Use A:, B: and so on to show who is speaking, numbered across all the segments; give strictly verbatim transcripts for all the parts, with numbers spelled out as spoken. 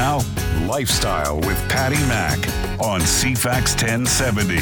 A: now, Lifestyle with Patty Mack on C FAX ten seventy.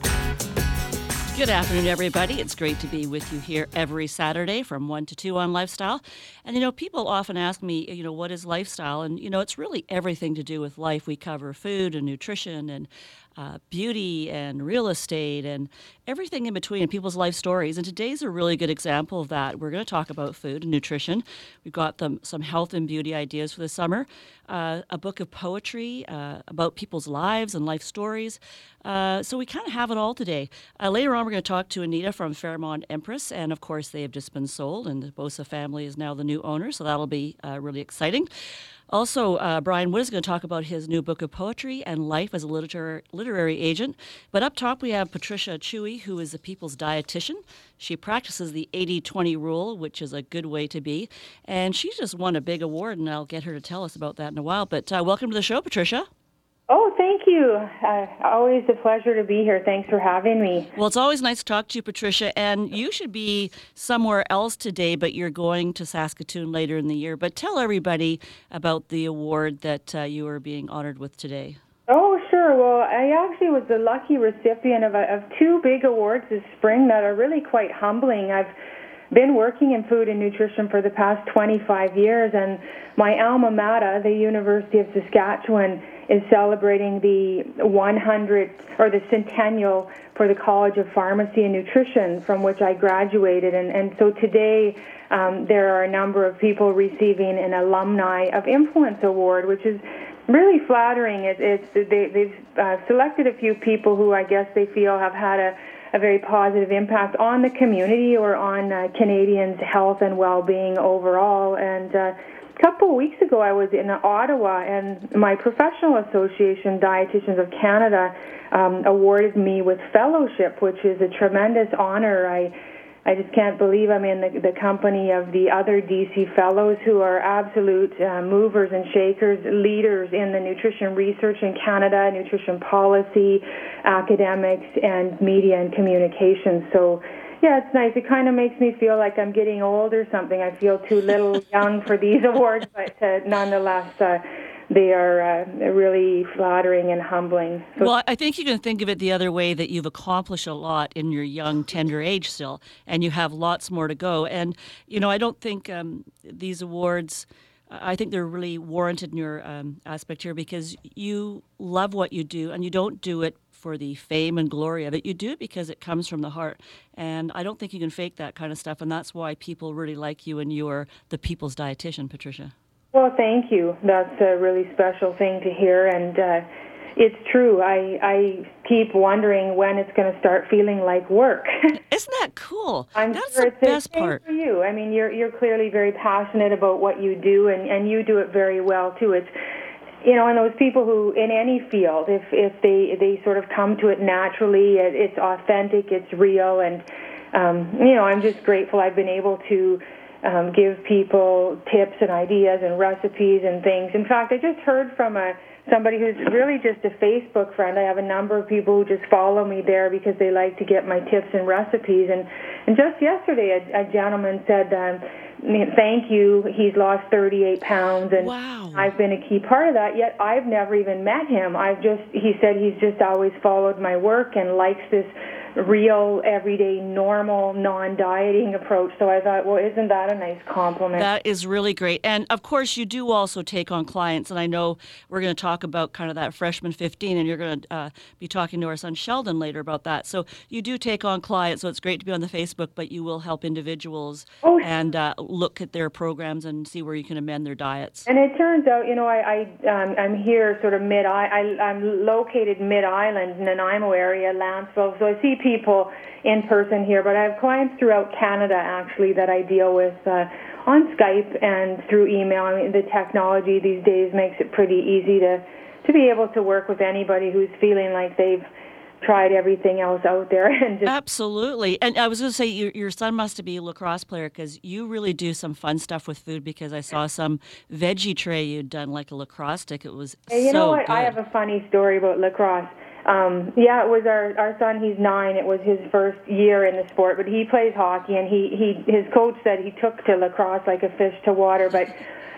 B: Good afternoon, everybody. It's great to be with you here every Saturday from one to two on Lifestyle. And, you know, people often ask me, you know, what is lifestyle? And, you know, it's really everything to do with life. We cover food and nutrition and uh, beauty and real estate and everything in between, and people's life stories. And today's a really good example of that. We're going to talk about food and nutrition. We've got them, some health and beauty ideas for the summer, uh, a book of poetry uh, about people's lives and life stories. Uh, so we kind of have it all today. Uh, later on, we're going to talk to Anita from Fairmont Empress, and of course, they have just been sold, and the Bosa family is now the new owner, so that'll be uh, really exciting. Also, uh, Brian Wood is going to talk about his new book of poetry and life as a literary, literary agent. But up top, we have Patricia Chewy, who is a people's dietitian. She practices the eighty twenty rule, which is a good way to be. And she just won a big award, and I'll get her to tell us about that in a while. But uh, welcome to the show, Patricia.
C: Oh, thank you. Uh, always a pleasure to be here. Thanks for having me.
B: Well, it's always nice to talk to you, Patricia. And you should be somewhere else today, but you're going to Saskatoon later in the year. But tell everybody about the award that uh, you are being honored with today.
C: Oh, sure. Well, I actually was the lucky recipient of, a, of two big awards this spring that are really quite humbling. I've been working in food and nutrition for the past twenty-five years, and my alma mater, the University of Saskatchewan, is celebrating the one hundredth or the centennial for the College of Pharmacy and Nutrition, from which I graduated. And, and so today um, there are a number of people receiving an Alumni of Influence Award, which is really flattering. It, it's they, they've uh, selected a few people who I guess they feel have had a a very positive impact on the community or on uh, Canadians' health and well-being overall. And uh, a couple of weeks ago, I was in Ottawa, and my professional association, Dietitians of Canada, um, awarded me with fellowship, which is a tremendous honor. I I just can't believe I'm in the, the company of the other D C fellows who are absolute uh, movers and shakers, leaders in the nutrition research in Canada, nutrition policy, academics, and media and communications. So, yeah, it's nice. It kind of makes me feel like I'm getting old or something. I feel too little young for these awards, but uh, nonetheless, uh, they are uh, really flattering and humbling.
B: So, well, I think you can think of it the other way, that you've accomplished a lot in your young, tender age still, and you have lots more to go. And, you know, I don't think um, these awards, I think they're really warranted in your um, aspect here, because you love what you do, and you don't do it for the fame and glory of it. You do it because it comes from the heart. And I don't think you can fake that kind of stuff, and that's why people really like you, and you're the people's dietitian, Patricia.
C: Well, thank you. That's a really special thing to hear, and uh, it's true. I, I keep wondering when it's going to start feeling like work.
B: Isn't that cool?
C: I'm
B: That's
C: sure
B: the
C: it's
B: best
C: the same
B: part
C: for you. I mean, you're you're clearly very passionate about what you do, and, and you do it very well too. It's you know, and those people who in any field, if if they they sort of come to it naturally, it, it's authentic, it's real, and um, you know, I'm just grateful I've been able to. Um, give people tips and ideas and recipes and things. In fact, I just heard from a somebody who's really just a Facebook friend. I have a number of people who just follow me there because they like to get my tips and recipes. And, and just yesterday, a, a gentleman said, um, thank you, he's lost thirty-eight pounds, and
B: wow.
C: I've been a key part of that, yet I've never even met him. I've just, he said he's just always followed my work and likes this real, everyday, normal, non-dieting approach. So I thought, well, isn't that a nice compliment?
B: That is really great. And, of course, you do also take on clients, and I know we're going to talk about kind of that freshman fifteen, and you're going to uh, be talking to our son Sheldon later about that. So you do take on clients, so it's great to be on the Facebook, but you will help individuals
C: oh,
B: and uh, look at their programs and see where you can amend their diets.
C: And it turns out, you know, I, I, um, I'm here sort of mid, I, I, I'm located mid-island in Nanaimo area, Lanceville, so I see people in person here, but I have clients throughout Canada, actually, that I deal with uh, on Skype and through email. I mean, the technology these days makes it pretty easy to, to be able to work with anybody who's feeling like they've tried everything else out there. And just
B: Absolutely. And I was going to say, your, your son must be a lacrosse player, because you really do some fun stuff with food, because I saw some veggie tray you'd done, like a lacrosse stick. It was
C: hey, you
B: so
C: know what?
B: good.
C: I have a funny story about lacrosse. Um, yeah, it was our, our son, he's nine. It was his first year in the sport, but he plays hockey, and he, he his coach said he took to lacrosse like a fish to water. But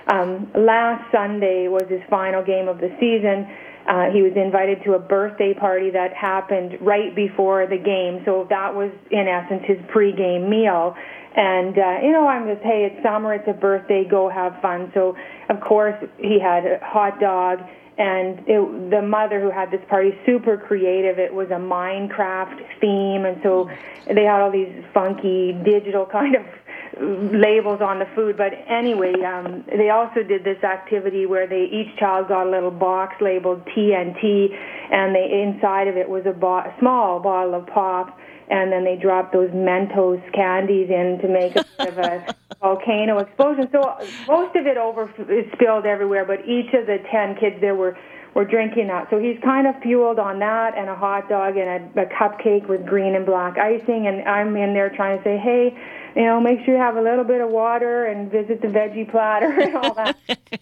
C: um, last Sunday was his final game of the season. Uh, he was invited to a birthday party that happened right before the game, so that was, in essence, his pregame meal. And, uh, you know, I'm just, hey, it's summer, it's a birthday, go have fun. So, of course, he had a hot dog, and it, the mother who had this party, super creative. It was a Minecraft theme, and so they had all these funky digital kind of labels on the food. But anyway, um, they also did this activity where they each child got a little box labeled T N T, and they inside of it was a, bo- a small bottle of pop, and then they dropped those Mentos candies in to make a bit of a volcano explosion. So most of it over it spilled everywhere, but each of the ten kids there were were drinking that. So he's kind of fueled on that and a hot dog and a, a cupcake with green and black icing, and I'm in there trying to say, hey, you know, make sure you have a little bit of water and visit the veggie platter and all that.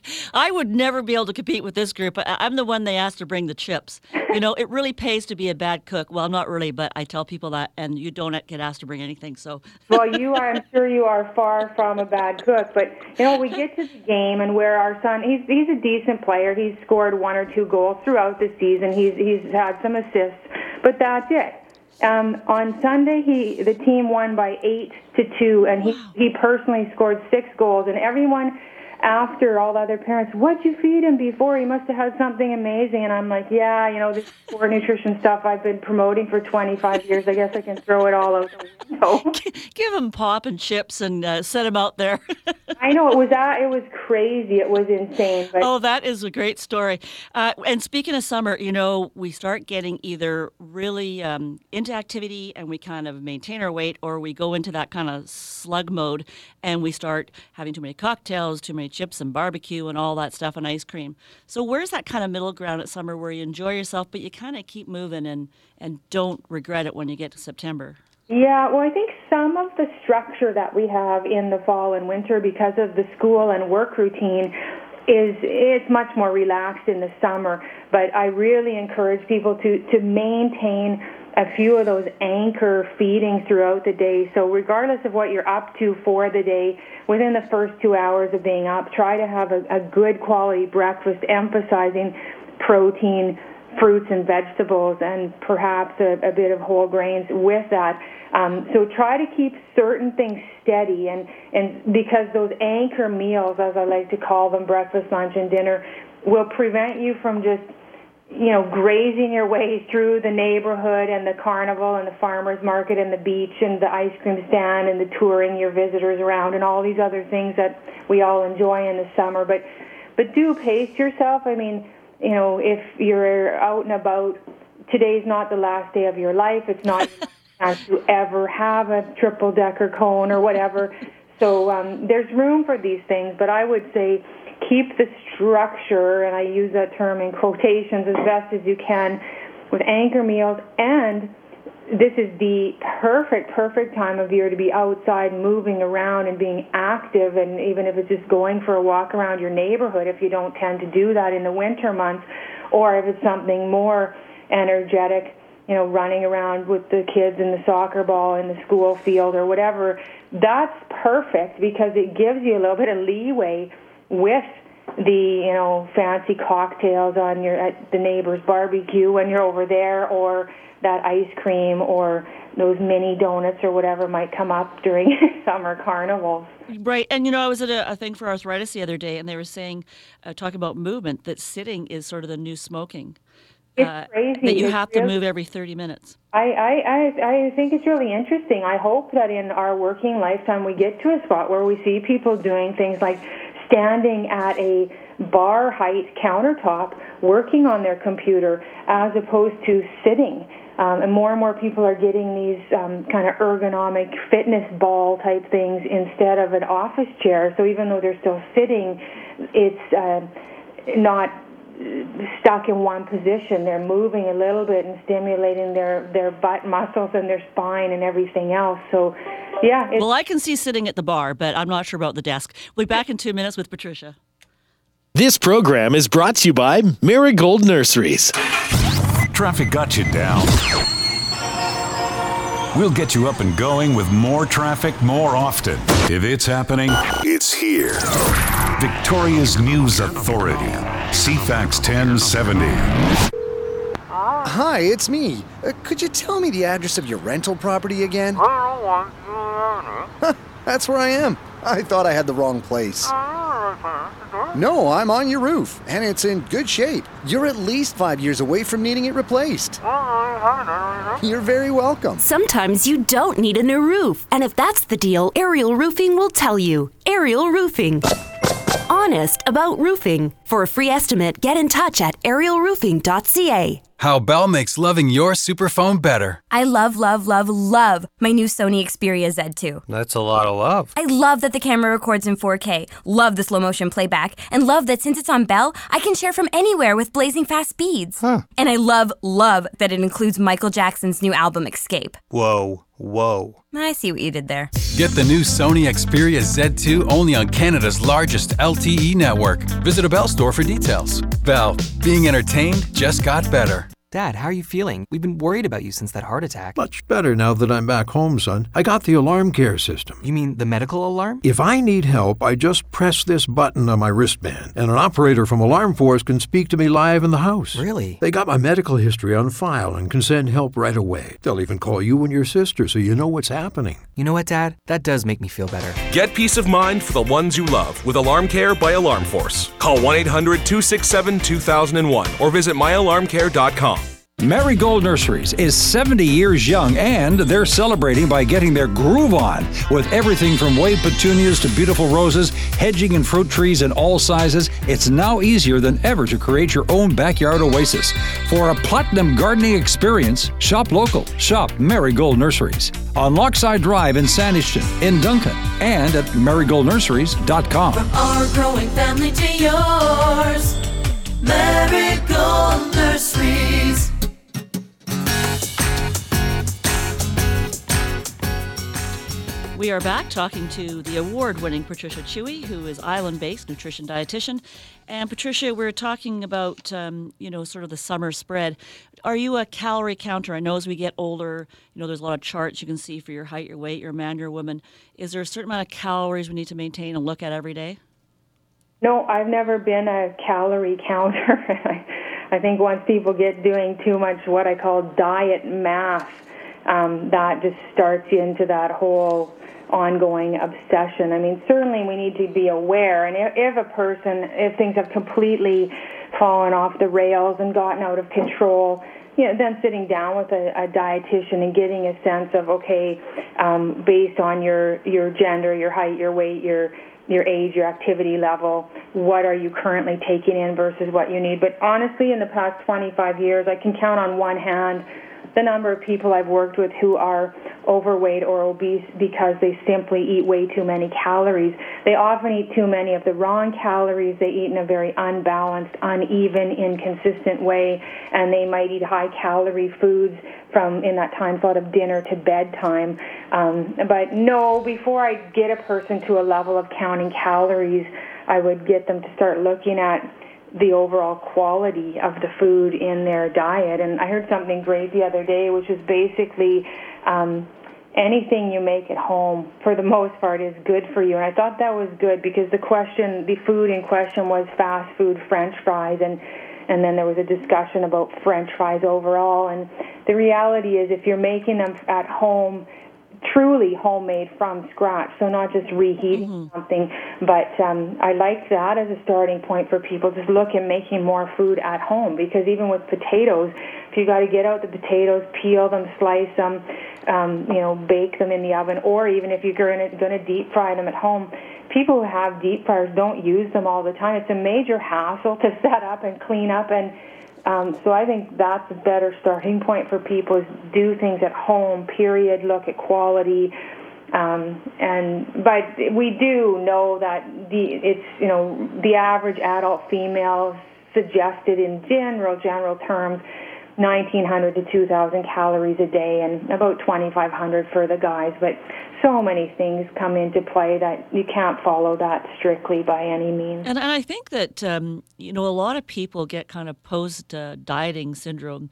B: I would never be able to compete with this group. I'm the one they asked to bring the chips. You know, it really pays to be a bad cook. Well, not really, but I tell people that, and you don't get asked to bring anything. So,
C: well, you are. I'm sure you are far from a bad cook. But you know, we get to the game, and where our son, he's he's a decent player. He's scored one or two goals throughout the season. He's he's had some assists, but that's it. Um, on Sunday, he the team won by eight to two, and he, wow. he personally scored six goals. And everyone, after all the other parents, what'd you feed him before? He must have had something amazing. And I'm like, yeah, you know, this poor nutrition stuff I've been promoting for twenty-five years. I guess I can throw it all out the window.
B: Give him pop and chips and uh, set him out there.
C: I know, it was uh, it was crazy. It was insane. But
B: oh, that is a great story. Uh, and speaking of summer, you know, we start getting either really um, into activity and we kind of maintain our weight, or we go into that kind of slug mode and we start having too many cocktails, too many chips and barbecue and all that stuff and ice cream. So where's that kind of middle ground at summer where you enjoy yourself, but you kind of keep moving and, and don't regret it when you get to September?
C: Yeah, well, I think some of the structure that we have in the fall and winter because of the school and work routine is it's much more relaxed in the summer. But I really encourage people to, to maintain a few of those anchor feedings throughout the day. So regardless of what you're up to for the day, within the first two hours of being up, try to have a, a good quality breakfast, emphasizing protein, fruits and vegetables, and perhaps a, a bit of whole grains with that. Um, so try to keep certain things steady, and, and because those anchor meals, as I like to call them, breakfast, lunch, and dinner, will prevent you from just, you know, grazing your way through the neighborhood and the carnival and the farmer's market and the beach and the ice cream stand and the touring your visitors around and all these other things that we all enjoy in the summer. But, but do pace yourself. I mean, you know, if you're out and about, today's not the last day of your life. It's not your last chance to ever have a triple-decker cone or whatever. So um, there's room for these things, but I would say keep the structure, and I use that term in quotations, as best as you can with anchor meals. And this is the perfect, perfect time of year to be outside moving around and being active, and even if it's just going for a walk around your neighborhood, if you don't tend to do that in the winter months, or if it's something more energetic, you know, running around with the kids in the soccer ball in the school field or whatever, that's perfect because it gives you a little bit of leeway with the, you know, fancy cocktails on your at the neighbor's barbecue when you're over there, or that ice cream or those mini donuts or whatever might come up during summer carnivals.
B: Right. And, you know, I was at a, a thing for arthritis the other day, and they were saying, uh, talking about movement, that sitting is sort of the new smoking.
C: It's
B: uh,
C: crazy.
B: That you
C: it's
B: have
C: really,
B: to move every thirty minutes.
C: I, I, I, I think it's really interesting. I hope that in our working lifetime we get to a spot where we see people doing things like standing at a bar height countertop working on their computer as opposed to sitting. Um, and more and more people are getting these um, kind of ergonomic fitness ball type things instead of an office chair. So even though they're still sitting, it's uh, not stuck in one position. They're moving a little bit and stimulating their, their butt muscles and their spine and everything else. So, yeah. It's
B: well, I can see sitting at the bar, but I'm not sure about the desk. We'll be back in two minutes with Patricia.
D: This program is brought to you by Marigold Nurseries.
A: Traffic got you down. We'll get you up and going with more traffic more often. If it's happening, it's here. Victoria's news authority, C FAX ten seventy.
E: Hi, it's me. Uh, could you tell me the address of your rental property again? Huh, that's where I am. I thought I had the wrong place. No, I'm on your roof, and it's in good shape. You're at least five years away from needing it replaced. You're very welcome.
F: Sometimes you don't need a new roof. And if that's the deal, Ariel Roofing will tell you. Ariel Roofing. Honest about roofing. For a free estimate, get in touch at ariel roofing dot c a.
G: How Bell makes loving your superphone better.
H: I love, love, love, love my new Sony Xperia Z two.
I: That's a lot of love.
H: I love that the camera records in four K, love the slow motion playback, and love that since it's on Bell, I can share from anywhere with blazing fast speeds.
I: Huh.
H: And I love, love that it includes Michael Jackson's new album, Escape.
I: Whoa, whoa.
H: I see what you did there.
G: Get the new Sony Xperia Z two only on Canada's largest L T E network. Visit a Bell store for details. Bell, being entertained just got better.
J: Dad, how are you feeling? We've been worried about you since that heart attack.
K: Much better now that I'm back home, son. I got the alarm care system.
J: You mean the medical alarm?
K: If I need help, I just press this button on my wristband, and an operator from Alarm Force can speak to me live in the house.
J: Really?
K: They got my medical history on file and can send help right away. They'll even call you and your sister so you know what's happening.
J: You know what, Dad? That does make me feel better.
L: Get peace of mind for the ones you love with Alarm Care by Alarm Force. Call one eight hundred two six seven two thousand one or visit my alarm care dot com.
M: Marigold Nurseries is seventy years young, and they're celebrating by getting their groove on with everything from wave petunias to beautiful roses, hedging and fruit trees in all sizes. It's now easier than ever to create your own backyard oasis. For a platinum gardening experience, shop local. Shop Marigold Nurseries on Lockside Drive in Sandishton, in Duncan, and at marigold nurseries dot com.
N: From our growing family to yours, Marigold Nurseries.
B: We are back talking to the award-winning Patricia Chewy, who is island-based nutrition dietitian. And Patricia, we're talking about, um, you know, sort of the summer spread. Are you a calorie counter? I know as we get older, you know, there's a lot of charts you can see for your height, your weight, your man, your woman. Is there a certain amount of calories we need to maintain and look at every day?
C: No, I've never been a calorie counter. I think once people get doing too much what I call diet math, um, that just starts you into that whole ongoing obsession. I mean, certainly we need to be aware, and if, if a person, if things have completely fallen off the rails and gotten out of control, you know, then sitting down with a, a dietitian and getting a sense of, okay, um, based on your, your gender, your height, your weight, your your age, your activity level, what are you currently taking in versus what you need. But honestly, in the past twenty-five years, I can count on one hand the number of people I've worked with who are overweight or obese because they simply eat way too many calories. They often eat too many of the wrong calories. They eat in a very unbalanced, uneven, inconsistent way, and they might eat high-calorie foods from in that time slot of dinner to bedtime. Um, but no, before I get a person to a level of counting calories, I would get them to start looking at the overall quality of the food in their diet. And I heard something great the other day, which is basically um, anything you make at home, for the most part, is good for you. And I thought that was good because the question, the food in question was fast food French fries, and and then there was a discussion about French fries overall. And the reality is if you're making them at home, truly homemade from scratch, so not just reheating mm-hmm. something, but um, I like that as a starting point for people. Just look at making more food at home, because even with potatoes, if you got to get out the potatoes, peel them, slice them, um, you know, bake them in the oven, or even if you're going to deep fry them at home, people who have deep fryers don't use them all the time. It's a major hassle to set up and clean up, and Um, so I think that's a better starting point for people, is do things at home, period, look at quality. Um, and but we do know that the it's, you know, the average adult female suggested in general, general terms, nineteen hundred to two thousand calories a day, and about twenty-five hundred for the guys. But so many things come into play that you can't follow that strictly by any means.
B: And, and I think that, um, you know, a lot of people get kind of post uh, dieting syndrome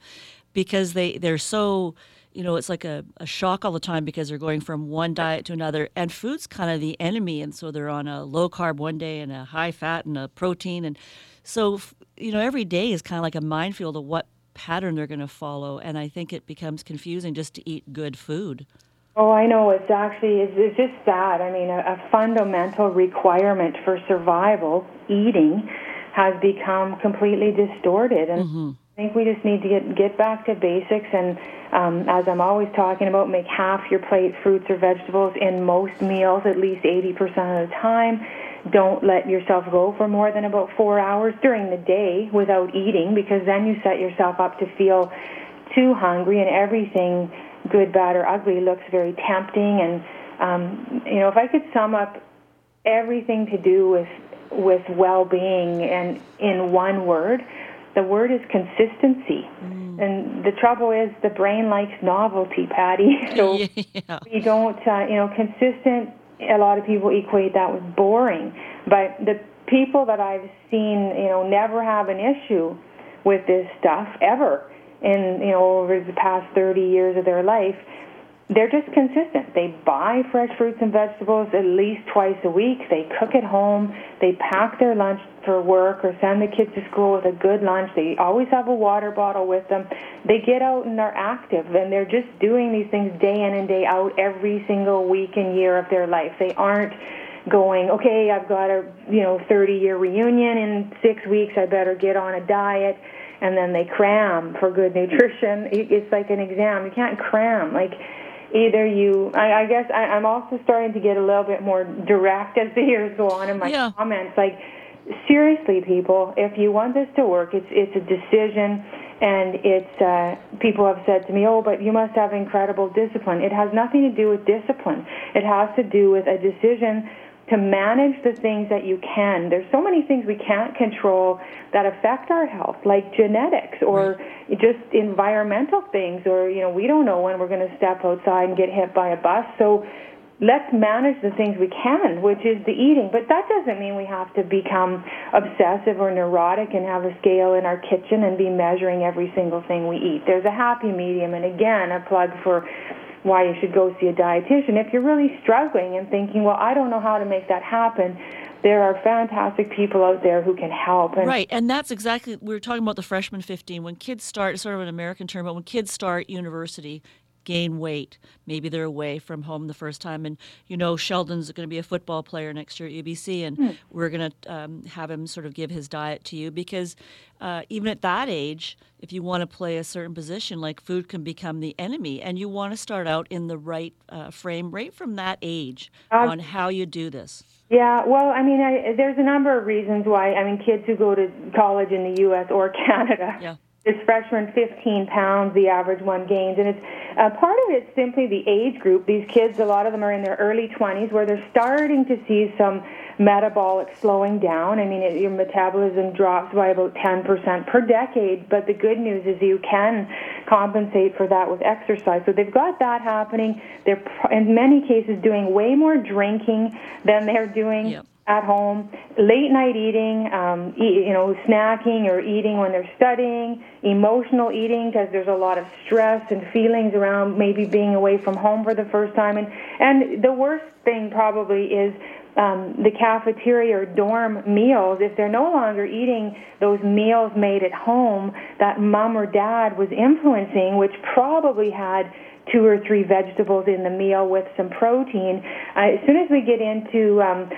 B: because they, they're so, you know, it's like a, a shock all the time because they're going from one diet to another. And food's kind of the enemy. And so they're on a low carb one day and a high fat and a protein. And so, you know, every day is kind of like a minefield of what pattern they're going to follow. And I think it becomes confusing just to eat good food.
C: Oh, I know. It's actually, it's, it's just sad. I mean, a, a fundamental requirement for survival, eating, has become completely distorted. And mm-hmm. I think we just need to get, get back to basics and, um, as I'm always talking about, make half your plate fruits or vegetables in most meals at least eighty percent of the time. Don't let yourself go for more than about four hours during the day without eating, because then you set yourself up to feel too hungry, and everything, good, bad, or ugly, looks very tempting. And, um, you know, if I could sum up everything to do with with well-being and in one word, the word is consistency. Mm. And the trouble is the brain likes novelty, Patty. So yeah. we don't, uh, you know, consistent, a lot of people equate that with boring. But the people that I've seen, you know, never have an issue with this stuff ever in, you know, over the past thirty years of their life, they're just consistent. They buy fresh fruits and vegetables at least twice a week. They cook at home. They pack their lunch for work or send the kids to school with a good lunch. They always have a water bottle with them. They get out and are active, and they're just doing these things day in and day out every single week and year of their life. They aren't going, okay, I've got a, you know, thirty-year reunion in six weeks. I better get on a diet. And then they cram for good nutrition. It's like an exam. You can't cram. Like, either you, I, I guess I, I'm also starting to get a little bit more direct as the years go on in my yeah. comments. Like, seriously, people, if you want this to work, it's it's a decision, and it's, uh, people have said to me, oh, but you must have incredible discipline. It has nothing to do with discipline. It has to do with a decision to manage the things that you can. There's so many things we can't control that affect our health, like genetics or right. just environmental things, or, you know, we don't know when we're going to step outside and get hit by a bus. So let's manage the things we can, which is the eating. But that doesn't mean we have to become obsessive or neurotic and have a scale in our kitchen and be measuring every single thing we eat. There's a happy medium, and again, a plug for why you should go see a dietitian. If you're really struggling and thinking, well, I don't know how to make that happen, there are fantastic people out there who can help. And
B: right, and that's exactly, we were talking about the freshman fifteen. When kids start, sort of an American term, but when kids start university, gain weight, maybe they're away from home the first time, and you know Sheldon's going to be a football player next year at U B C, and hmm. we're going to um, have him sort of give his diet to you, because uh, even at that age, if you want to play a certain position, like food can become the enemy, and you want to start out in the right uh, frame right from that age um, on how you do this.
C: Yeah, well, I mean, I, there's a number of reasons why. I mean, kids who go to college in the U S or Canada,
B: yeah.
C: this freshman fifteen pounds, the average one gains, and it's uh, part of it's simply the age group. These kids, a lot of them are in their early twenties, where they're starting to see some metabolic slowing down. I mean, it, your metabolism drops by about ten percent per decade, but the good news is you can compensate for that with exercise. So they've got that happening. They're, in many cases, doing way more drinking than they're doing yep. at home, late night eating, um, eat, you know, snacking or eating when they're studying, emotional eating because there's a lot of stress and feelings around maybe being away from home for the first time. And, and the worst thing probably is um, the cafeteria or dorm meals. If they're no longer eating those meals made at home that mom or dad was influencing, which probably had two or three vegetables in the meal with some protein, uh, as soon as we get into um,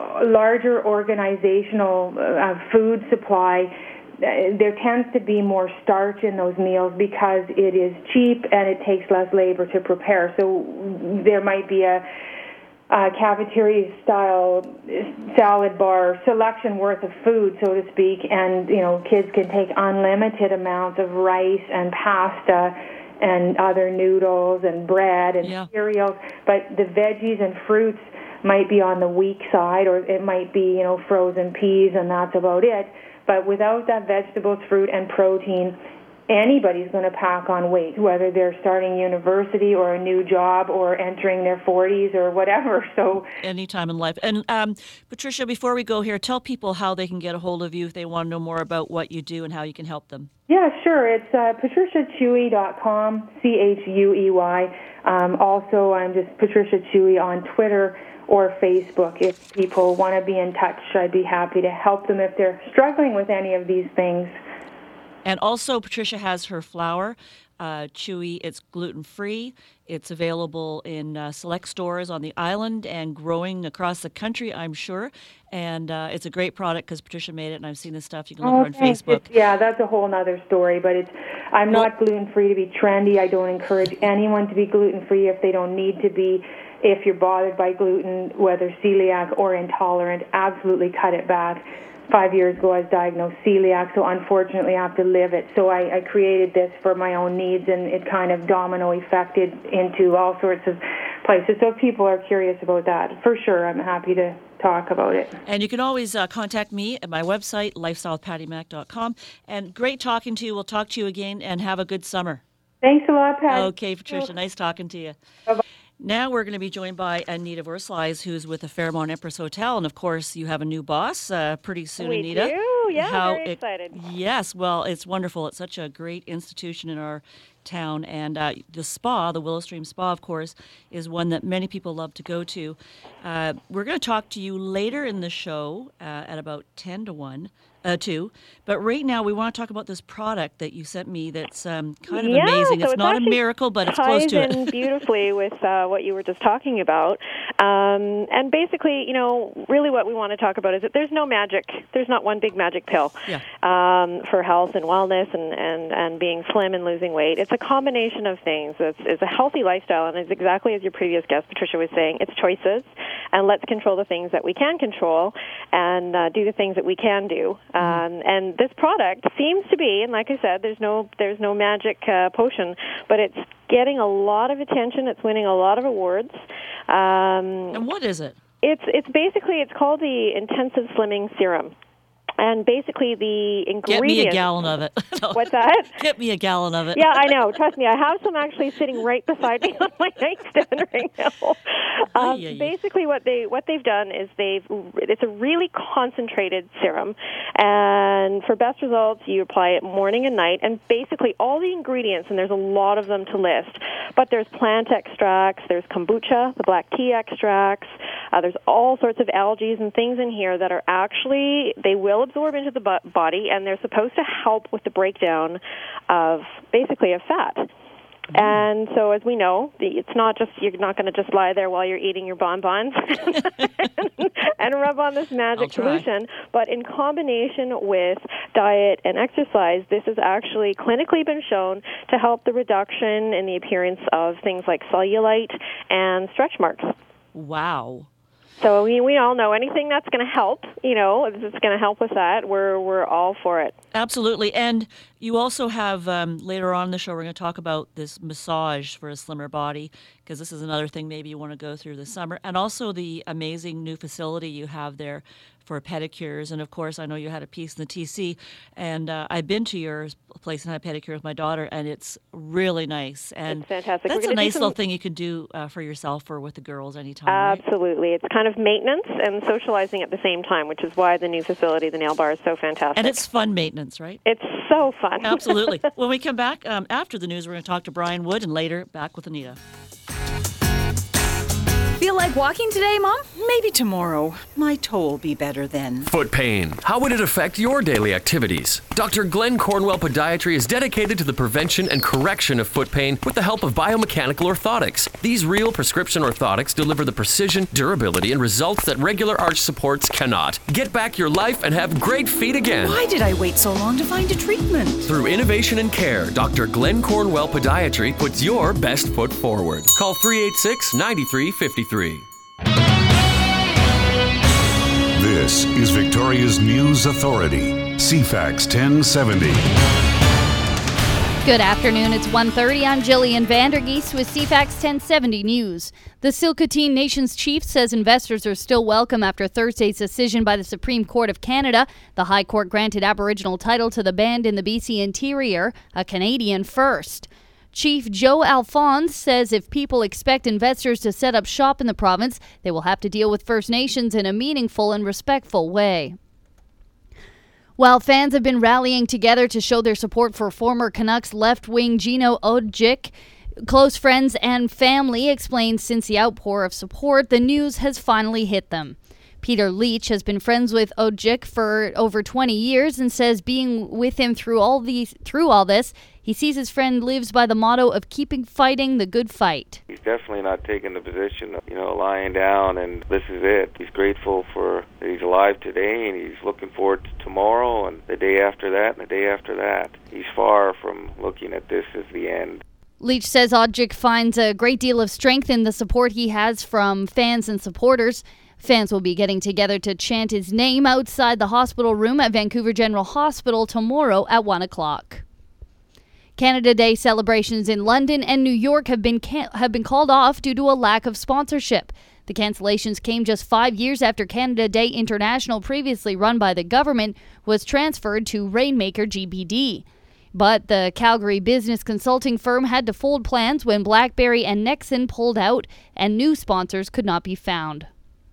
C: larger organizational uh, food supply, uh, there tends to be more starch in those meals because it is cheap and it takes less labor to prepare. So there might be a, a cafeteria-style salad bar selection worth of food, so to speak, and you know kids can take unlimited amounts of rice and pasta and other noodles and bread and yeah. cereals, but the veggies and fruits might be on the weak side, or it might be, you know, frozen peas, and that's about it. But without that vegetables, fruit, and protein, anybody's going to pack on weight, whether they're starting university or a new job or entering their forties or whatever. So
B: anytime in life. And um, Patricia, before we go here, tell people how they can get a hold of you if they want to know more about what you do and how you can help them.
C: Yeah, sure. It's uh, patricia chewy dot com, C H U E Y. Um, also, I'm just Patricia Chewy on Twitter or Facebook. If people want to be in touch, I'd be happy to help them if they're struggling with any of these things.
B: And also, Patricia has her flour, uh, Chewy. It's gluten-free. It's available in uh, select stores on the island and growing across the country, I'm sure. And uh, it's a great product because Patricia made it, and I've seen this stuff. You can look
C: oh,
B: her on
C: thanks.
B: Facebook.
C: It's, yeah, that's a whole other story. But it's I'm well, not gluten-free to be trendy. I don't encourage anyone to be gluten-free if they don't need to be. If you're bothered by gluten, whether celiac or intolerant, absolutely cut it back. Five years ago, I was diagnosed celiac, so unfortunately I have to live it. So I, I created this for my own needs, and it kind of domino effected into all sorts of places. So if people are curious about that, for sure, I'm happy to talk about it.
B: And you can always uh, contact me at my website, lifestyle with patty mac dot com. And great talking to you. We'll talk to you again, and have a good summer.
C: Thanks a lot, Patty.
B: Okay, Patricia, nice talking to you.
C: Bye-bye.
B: Now we're going to be joined by Anita Versleis, who's with the Fairmont Empress Hotel. And, of course, you have a new boss uh, pretty soon,
O: we
B: Anita.
O: We do, yeah,
B: How
O: very
B: it,
O: excited.
B: Yes, well, it's wonderful. It's such a great institution in our town. And uh, the spa, the Willow Stream Spa, of course, is one that many people love to go to. Uh, we're going to talk to you later in the show uh, at about ten to one. Uh, too. But right now we want to talk about this product that you sent me that's um, kind of
O: yeah,
B: amazing.
O: So
B: it's,
O: it's
B: not a miracle, but it's close to it.
O: ties in beautifully with uh, what you were just talking about. Um, and basically, you know, really what we want to talk about is that there's no magic. There's not one big magic pill
B: yeah.
O: um, for health and wellness and, and, and being slim and losing weight. It's a combination of things. It's, it's a healthy lifestyle, and it's exactly as your previous guest, Patricia, was saying, it's choices. And let's control the things that we can control and uh, do the things that we can do. Um, and this product seems to be, and like I said, there's no there's no magic uh, potion, but it's getting a lot of attention. It's winning a lot of awards. Um,
B: and what is it?
O: It's it's basically it's called the Intensive Slimming Serum. And basically the ingredients...
B: Get me a gallon of it. No.
O: What's that?
B: Get me a gallon of it.
O: Yeah, I know. Trust me. I have some actually sitting right beside me on my nightstand right now. Um,
B: yeah, yeah.
O: Basically what, they, what they've done is they've... It's a really concentrated serum. And for best results, you apply it morning and night. And basically all the ingredients, and there's a lot of them to list, but there's plant extracts, there's kombucha, the black tea extracts, uh, there's all sorts of algae and things in here that are actually... They will absorb into the body, and they're supposed to help with the breakdown of basically of fat. Mm. And so, as we know, the, it's not just you're not going to just lie there while you're eating your bonbons and, and rub on this magic solution. But in combination with diet and exercise, this has actually clinically been shown to help the reduction in the appearance of things like cellulite and stretch marks.
B: Wow.
O: So we we all know anything that's going to help, you know, if it's going to help with that, we're we're all for it.
B: Absolutely. And you also have, um, later on in the show, we're going to talk about this massage for a slimmer body, because this is another thing maybe you want to go through this summer. And also the amazing new facility you have there for pedicures. And, of course, I know you had a piece in the T C, and uh, I've been to your place and had a pedicure with my daughter, and it's really nice. And
O: it's fantastic.
B: That's
O: We're
B: a nice
O: some...
B: little thing you could do uh, for yourself or with the girls anytime.
O: Absolutely.
B: Right?
O: It's kind of maintenance and socializing at the same time, which is why the new facility, the nail bar, is so fantastic.
B: And it's fun maintenance, right?
O: It's so fun.
B: Absolutely. When we come back um, after the news, we're going to talk to Brian Wood, and later back with Anita.
P: Feel like walking today, Mom? Maybe tomorrow. My toe will be better then.
Q: Foot pain. How would it affect your daily activities? Doctor Glenn Cornwell Podiatry is dedicated to the prevention and correction of foot pain with the help of biomechanical orthotics. These real prescription orthotics deliver the precision, durability, and results that regular arch supports cannot. Get back your life and have great feet again.
P: Why did I wait so long to find a treatment?
Q: Through innovation and care, Doctor Glenn Cornwell Podiatry puts your best foot forward. Call three eight six, nine three five three.
A: This is Victoria's News Authority, C FAX ten seventy.
R: Good afternoon, it's one thirty. I'm Jillian Vandergeest with C FAX ten seventy News. The Tsilhqot'in Nation's chief says investors are still welcome after Thursday's decision by the Supreme Court of Canada. The High Court granted Aboriginal title to the band in the B C Interior, a Canadian first. Chief Joe Alphonse says if people expect investors to set up shop in the province, they will have to deal with First Nations in a meaningful and respectful way. While fans have been rallying together to show their support for former Canucks left-wing Gino Odjick, close friends and family explain since the outpour of support, the news has finally hit them. Peter Leach has been friends with Odjick for over twenty years and says being with him through all these, through all this, he sees his friend lives by the motto of keeping fighting the good fight.
S: He's definitely not taking the position of, you know, lying down and this is it. He's grateful for that he's alive today and he's looking forward to tomorrow and the day after that and the day after that. He's far from looking at this as the end.
R: Leach says Odjick finds a great deal of strength in the support he has from fans and supporters. Fans will be getting together to chant his name outside the hospital room at Vancouver General Hospital tomorrow at one o'clock. Canada Day celebrations in London and New York have been can- have been called off due to a lack of sponsorship. The cancellations came just five years after Canada Day International, previously run by the government, was transferred to Rainmaker G B D. But the Calgary business consulting firm had to fold plans when BlackBerry and Nexon pulled out and new sponsors could not be found.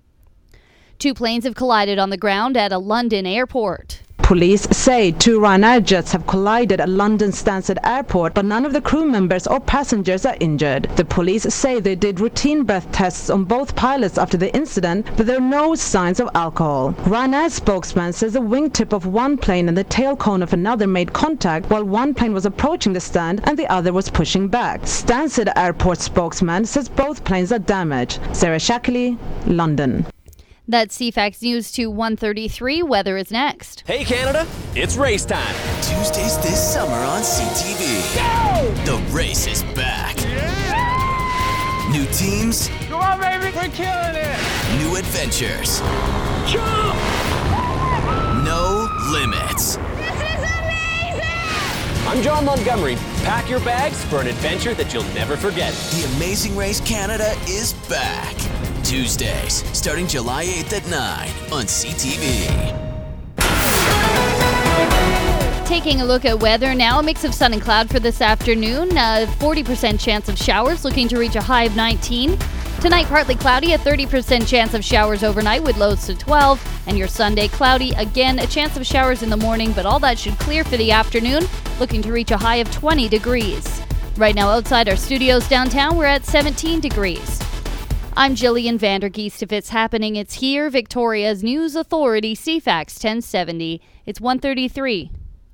R: Two planes have collided on the ground at a London airport.
T: Police say two Ryanair jets have collided at London Stansted Airport, but none of the crew members or passengers are injured. The police say they did routine breath tests on both pilots after the incident, but there are no signs of alcohol. Ryanair spokesman says the wingtip of one plane and the tail cone of another made contact while one plane was approaching the stand and the other was pushing back. Stansted Airport spokesman says both planes are damaged. Sarah Shackley, London.
R: That's C FAX News to one thirty-three. Weather is next.
U: Hey Canada, it's race time.
V: Tuesdays this summer on C T V.
U: Go!
V: The race is back. Yeah! New teams.
U: Come on, baby, we're killing it.
V: New adventures.
U: Jump!
V: No limits.
U: This is amazing! I'm John Montgomery. Pack your bags for an adventure that you'll never forget.
V: The Amazing Race Canada is back. Tuesdays, starting July eighth at nine on C T V.
R: Taking a look at weather now, a mix of sun and cloud for this afternoon. A forty percent chance of showers, looking to reach a high of nineteen. Tonight, partly cloudy, a thirty percent chance of showers overnight with lows to twelve. And your Sunday, cloudy, again, a chance of showers in the morning, but all that should clear for the afternoon, looking to reach a high of twenty degrees. Right now, outside our studios downtown, we're at seventeen degrees. I'm Jillian Vandergeest. If it's happening, it's here. Victoria's News Authority, C FAX ten seventy. It's one thirty-three.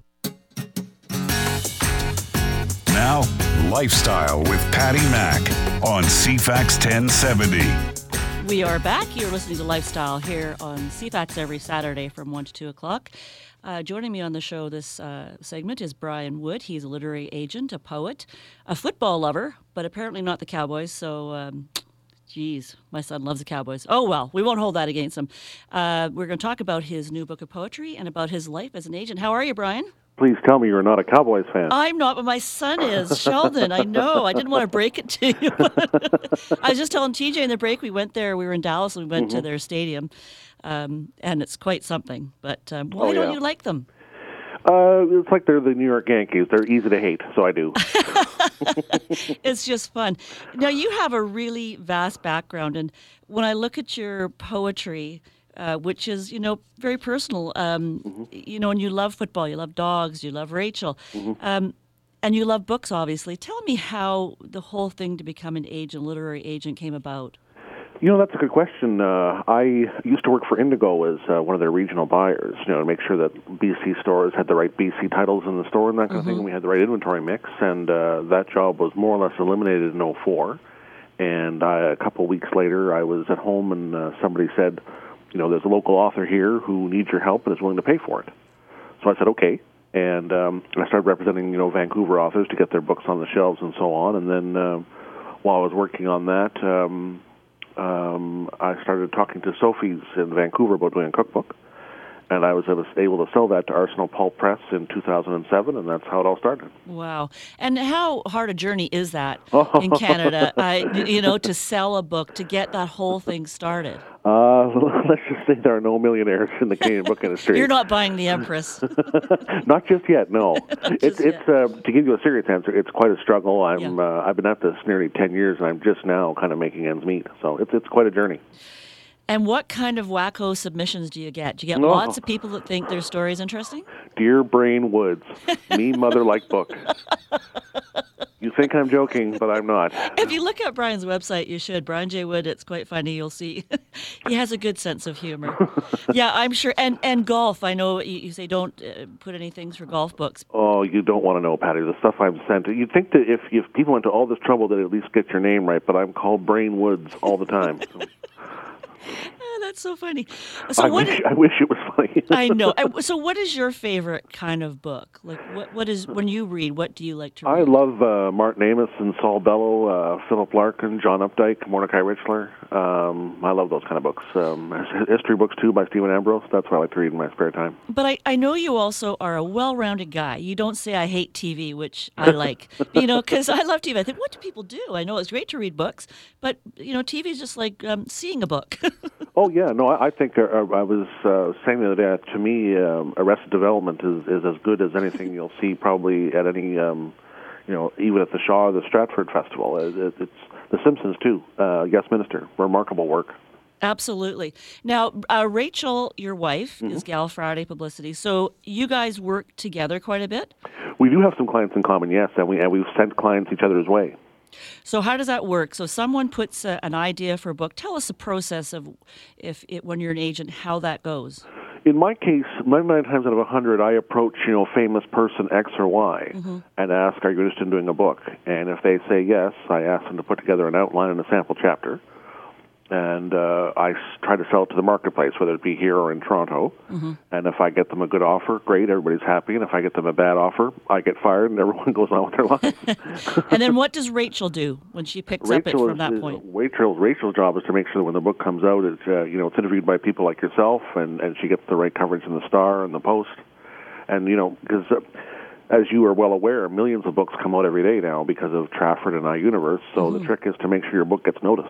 A: Now, Lifestyle with Patty Mack on C FAX ten seventy.
B: We are back. You're listening to Lifestyle here on C FAX every Saturday from one to two o'clock. Uh, joining me on the show this uh, segment is Brian Wood. He's a literary agent, a poet, a football lover, but apparently not the Cowboys, so... Um, Geez, my son loves the Cowboys. Oh, well, we won't hold that against him. Uh, we're going to talk about his new book of poetry and about his life as an agent. How are you, Brian?
W: Please tell me you're not a Cowboys fan.
B: I'm not, but my son is. Sheldon, I know. I didn't want to break it to you. I was just telling T J in the break, we went there. We were in Dallas, and we went mm-hmm. to their stadium, um, and it's quite something. But um, why oh, yeah. don't you like them?
W: Uh, it's like they're the New York Yankees. They're easy to hate, so I do.
B: It's just fun. Now, you have a really vast background, and when I look at your poetry, uh, which is, you know, very personal, um, mm-hmm. you know, and you love football, you love dogs, you love Rachel, mm-hmm. um, and you love books, obviously. Tell me how the whole thing to become an agent, literary agent, came about.
W: You know, that's a good question. Uh, I used to work for Indigo as uh, one of their regional buyers, you know, to make sure that B C stores had the right B C titles in the store and that kind mm-hmm. of thing, and we had the right inventory mix, and uh, that job was more or less eliminated in oh four. And I, a couple of weeks later, I was at home, and uh, somebody said, you know, there's a local author here who needs your help and is willing to pay for it. So I said, okay. And um, I started representing, you know, Vancouver authors to get their books on the shelves and so on. And then uh, while I was working on that, um, um, I started talking to Sophie's in Vancouver about doing a cookbook. And I was able to sell that to Arsenal Pulp Press in two thousand seven, and that's how it all started.
B: Wow. And how hard a journey is that in Canada, uh, you know, to sell a book, to get that whole thing started?
W: Uh, let's just say there are no millionaires in the Canadian book industry.
B: You're not buying the Empress.
W: Not just yet, no.
B: just
W: it's
B: yet.
W: it's uh, to give you a serious answer, it's quite a struggle. I'm
B: Yeah.
W: uh, I've been at this nearly ten years, and I'm just now kind of making ends meet. So it's it's quite a journey.
B: And what kind of wacko submissions do you get? Do you get
W: No.
B: lots of people that think their story is interesting?
W: Dear Brain Woods, me mother like book. You think I'm joking, but I'm not.
B: If you look at Brian's website, you should. Brian J. Wood, it's quite funny. You'll see he has a good sense of humor. Yeah, I'm sure. And and golf, I know you, you say don't uh, put any things for golf books.
W: Oh, you don't want to know, Patty. The stuff I've sent. You'd think that if, if people went to all this trouble, they'd at least get your name right, but I'm called Brain Woods all the time.
B: Oh, that's so funny. So
W: I,
B: what
W: wish,
B: is-
W: I wish it was funny.
B: I know. Uh, So what is your favorite kind of book? Like what what is when you read, what do you like to read?
W: I love uh, Martin Amis and Saul Bellow, uh, Philip Larkin, John Updike, Mordecai Richler. Um, I love those kind of books. Um, history books, too, by Stephen Ambrose. That's what I like to read in my spare time.
B: But I, I know you also are a well-rounded guy. You don't say I hate T V, which I like, you know, because I love T V. I think, what do people do? I know it's great to read books, but, you know, T V is just like um, seeing a book.
W: Oh, yeah. No, I, I think uh, I was uh, saying the other day, uh, to me, um, Arrested Development is, is as good as anything you'll see probably at any, um, you know, even at the Shaw or the Stratford Festival. It, it, it's The Simpsons, too. Uh, Yes, Minister. Remarkable work.
B: Absolutely. Now, uh, Rachel, your wife,
W: Mm-hmm.
B: is Gal Friday Publicity. So you guys work together quite a bit?
W: We do have some clients in common, yes, and, we, and we've sent clients each other's way.
B: So how does that work? So someone puts a, an idea for a book. Tell us the process of, if it, when you're an agent, how that goes.
W: In my case, ninety-nine times out of one hundred, I approach, you know, famous person X or Y
B: Mm-hmm.
W: and ask, are you interested in doing a book? And if they say yes, I ask them to put together an outline and a sample chapter. And uh, I s- try to sell it to the marketplace, whether it be here or in Toronto.
B: Mm-hmm.
W: And if I get them a good offer, great, everybody's happy. And if I get them a bad offer, I get fired and everyone goes on with their lives.
B: And then what does Rachel do when she picks up it
W: Rachel
B: from
W: is,
B: that
W: is-
B: point?
W: Rachel's, Rachel's job is to make sure that when the book comes out, it's, uh, you know, it's interviewed by people like yourself, and, and she gets the right coverage in the Star and the Post. And, you know, because uh, as you are well aware, millions of books come out every day now because of Trafford and iUniverse, so
B: Mm-hmm.
W: the trick is to make sure your book gets noticed.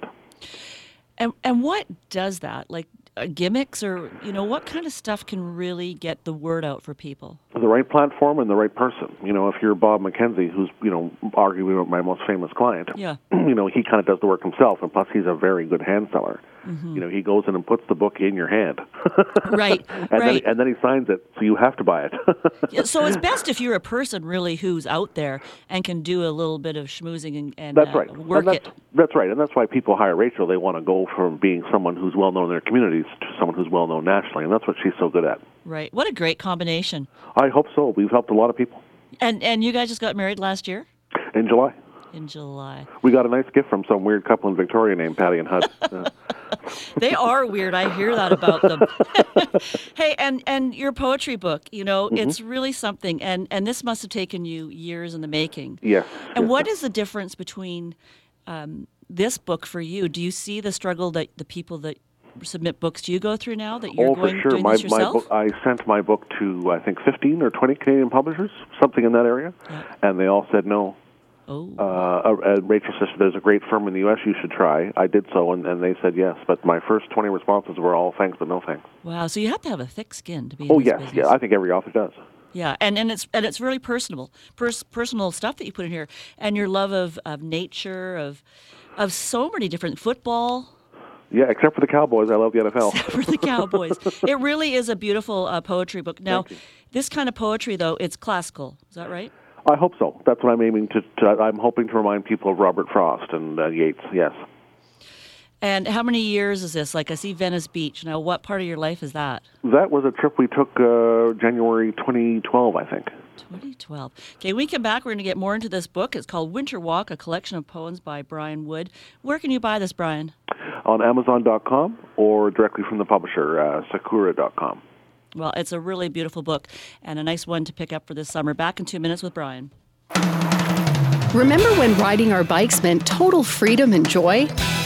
B: And and what does that? Like uh, gimmicks, or you know, what kind of stuff can really get the word out for people?
W: The right platform and the right person. You know, if you're Bob McKenzie, who's, you know, arguably my most famous client,
B: Yeah.
W: you know, he kind of does the work himself, and plus he's a very good hand seller.
B: Mhm.
W: You know, he goes in and puts the book in your hand.
B: Right,
W: and
B: right.
W: Then, and then he signs it, so you have to buy it.
B: Yeah, so it's best if you're a person really who's out there and can do a little bit of schmoozing and, and
W: That's
B: uh,
W: right.
B: work
W: and that's,
B: it.
W: That's right, and that's why people hire Rachel. They want to go from being someone who's well known in their communities to someone who's well known nationally, and that's what she's so good at.
B: Right. What a great combination.
W: I hope so. We've helped a lot of people.
B: And and you guys just got married last year?
W: In July,
B: In July.
W: we got a nice gift from some weird couple in Victoria named Patty and Hud. Uh,
B: They are weird. I hear that about them. Hey, and, and your poetry book, you know,
W: Mhm.
B: it's really something. And, and this must have taken you years in the making.
W: yes.
B: And
W: yes.
B: what is the difference between um, this book for you? Do you see the struggle that the people that submit books to you go through now, that you're
W: oh,
B: going
W: for sure.
B: doing
W: My,
B: this
W: my
B: yourself?
W: book, I sent my book to, I think, fifteen or twenty Canadian publishers, something in that area, and they all said no.
B: Oh.
W: Uh, uh, Rachel said, there's a great firm in the U S you should try. I did so, and, and they said yes. But my first twenty responses were all thanks, but no thanks.
B: Wow, so you have to have a thick skin to be in
W: Oh,
B: this
W: yes.
B: business.
W: Yeah, I think every author does.
B: Yeah, and, and it's and it's really personal, Pers- personal stuff that you put in here, and your love of, of nature, of of so many different football.
W: Yeah, except for the Cowboys. I love the N F L.
B: For the Cowboys. It really is a beautiful uh, poetry book. Now, this kind of poetry, though, it's classical. Is that right?
W: I hope so. That's what I'm aiming to, to. I'm hoping to remind people of Robert Frost and uh, Yeats. Yes.
B: And how many years is this? Like, I see Venice Beach. Now, what part of your life is that?
W: That was a trip we took uh, January twenty twelve, I think.
B: twenty twelve. Okay, when we come back, we're going to get more into this book. It's called Winter Walk, a collection of poems by Brian Wood. Where can you buy this, Brian?
W: On Amazon dot com or directly from the publisher, uh, Sakura dot com.
B: Well, it's a really beautiful book and a nice one to pick up for this summer. Back in two minutes with Brian.
D: Remember when riding our bikes meant total freedom and joy?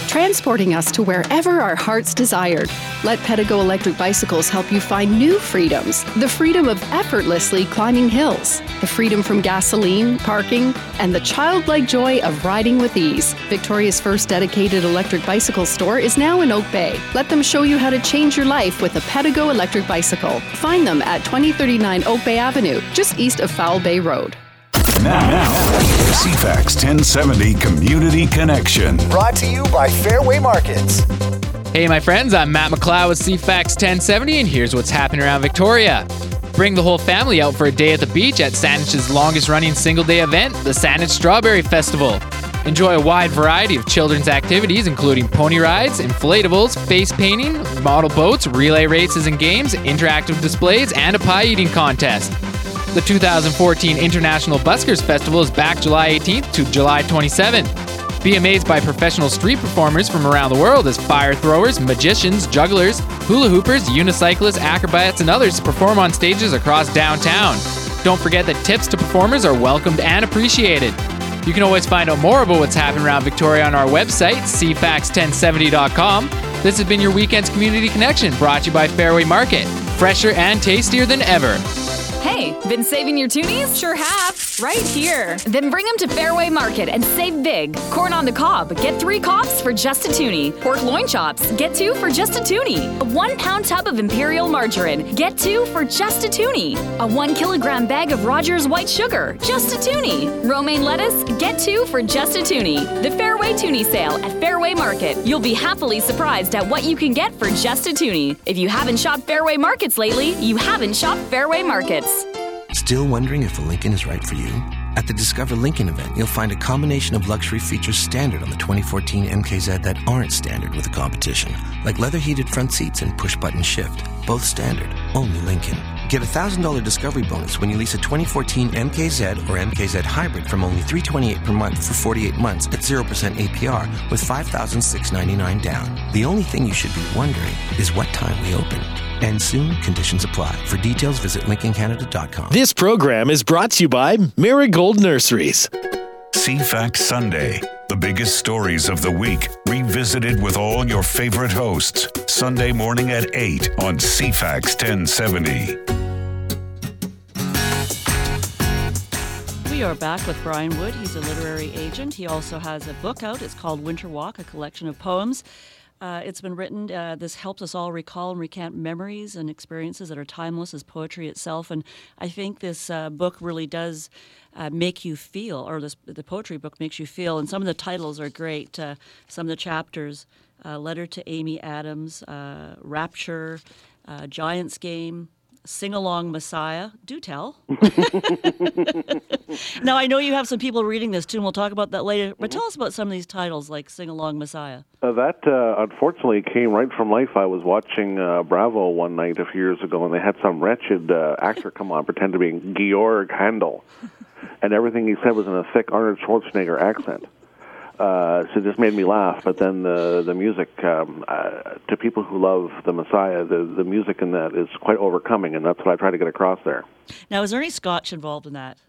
D: transporting us to wherever our hearts desired. Let Pedigo electric bicycles help you find new freedoms. The freedom of effortlessly climbing hills, the freedom from gasoline, parking, and the childlike joy of riding with ease. Victoria's first dedicated electric bicycle store is now in Oak Bay. Let them show you how to change your life with a Pedigo electric bicycle. Find them at twenty thirty-nine Oak Bay Avenue, just east of Foul Bay Road.
A: Now, now, C FAX ten seventy Community Connection.
E: Brought to you by Fairway Markets.
F: Hey, my friends, I'm Matt McLeod with C FAX ten seventy, and here's what's happening around Victoria. Bring the whole family out for a day at the beach at Saanach's longest-running single-day event, the Saanich Strawberry Festival. Enjoy a wide variety of children's activities, including pony rides, inflatables, face painting, model boats, relay races and games, interactive displays, and a pie-eating contest. The two thousand fourteen International Buskers Festival is back July eighteenth to July twenty-seventh. Be amazed by professional street performers from around the world as fire throwers, magicians, jugglers, hula hoopers, unicyclists, acrobats, and others perform on stages across downtown. Don't forget that tips to performers are welcomed and appreciated. You can always find out more about what's happening around Victoria on our website, c fax ten seventy dot com. This has been your Weekend's Community Connection, brought to you by Fairway Market. Fresher and tastier than ever.
X: Hey, been saving your toonies? Sure have. Right here. Then bring them to Fairway Market and save big. Corn on the cob. Get three cobs for just a toonie. Pork loin chops. Get two for just a toonie. A one pound tub of Imperial margarine. Get two for just a toonie. A one kilogram bag of Rogers white sugar. Just a toonie. Romaine lettuce. Get two for just a toonie. The Fairway Toonie Sale at Fairway Market. You'll be happily surprised at what you can get for just a toonie. If you haven't shopped Fairway Markets lately, you haven't shopped Fairway Markets.
Y: Still wondering if a Lincoln is right for you? At the Discover Lincoln event, you'll find a combination of luxury features standard on the twenty fourteen M K Z that aren't standard with the competition, like leather heated front seats and push-button shift. Both standard, only Lincoln. Get a one thousand dollars Discovery bonus when you lease a twenty fourteen M K Z or M K Z Hybrid from only three hundred twenty-eight dollars per month for forty-eight months at zero percent A P R with five thousand six hundred ninety-nine dollars down. The only thing you should be wondering is what time we open. And soon, conditions apply. For details, visit Lincoln Canada dot com.
Z: This program is brought to you by Marigold Nurseries.
A: C FAX Sunday. The biggest stories of the week, revisited with all your favorite hosts. Sunday morning at eight on C FAX ten seventy.
B: We are back with Brian Wood. He's a literary agent. He also has a book out. It's called Winter Walk, a collection of poems. Uh, it's been written, uh, this helps us all recall and recount memories and experiences that are timeless as poetry itself. And I think this uh, book really does uh, make you feel, or this, the poetry book makes you feel. And some of the titles are great. Uh, some of the chapters, uh, Letter to Amy Adams, uh, Rapture, uh, Giant's Game, Sing Along Messiah. Do tell. Now, I know you have some people reading this, too, and we'll talk about that later. But tell us about some of these titles, like Sing Along Messiah.
W: Uh, that, uh, unfortunately, came right from life. I was watching uh, Bravo one night a few years ago, and they had some wretched uh, actor come on, pretend to be Georg Handel. And everything he said was in a thick Arnold Schwarzenegger accent. Uh, so it just made me laugh. But then the the music, um, uh, to people who love the Messiah, the, the music in that is quite overcoming, and that's what I try to get across there.
B: Now, is there any Scotch involved in that?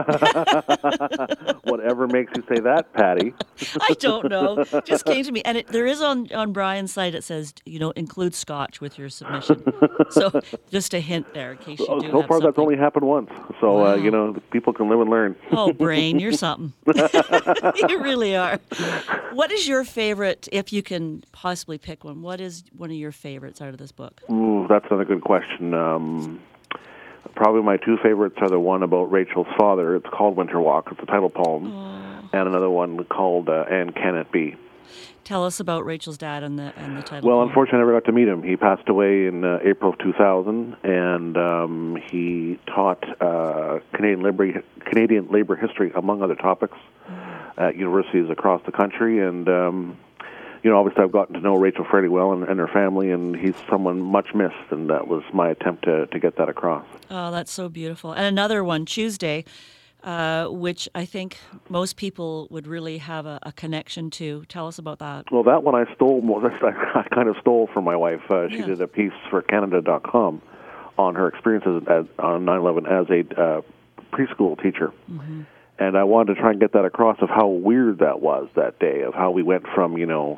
W: Whatever makes you say that, Patty.
B: I don't know. It just came to me. And it, there is on, on Brian's site, it says, you know, include Scotch with your submission. So just a hint there in case you do
W: So
B: have
W: far,
B: something.
W: that's only happened once. So,
B: Wow.
W: uh, you know, people can live and learn.
B: Oh, Brain, you're something. You really are. What is your favorite, if you can possibly pick one, what is one of your favorites out of this book?
W: Ooh, that's another good question. Um, probably my two favorites are the one about Rachel's father. It's called Winter Walk. It's a title poem.
B: Oh.
W: And another one called uh, And Can It Be?
B: Tell us about Rachel's dad and the and the title.
W: Well,
B: poem.
W: unfortunately, I never got to meet him. He passed away in uh, April of two thousand, and um, he taught uh, Canadian labor Canadian labor history, among other topics, at universities across the country. And um, you know, obviously, I've gotten to know Rachel fairly well and, and her family, and he's someone much missed. And that was my attempt to to get that across.
B: Oh, that's so beautiful. And another one, Tuesday. Uh, which I think most people would really have a, a connection to. Tell us about that.
W: Well, that one I stole. I kind of stole from my wife. Uh, she
B: Yeah.
W: did a piece for Canada dot com on her experiences at, on nine eleven as a uh, preschool teacher.
B: Mm-hmm.
W: And I wanted to try and get that across of how weird that was that day, of how we went from, you know,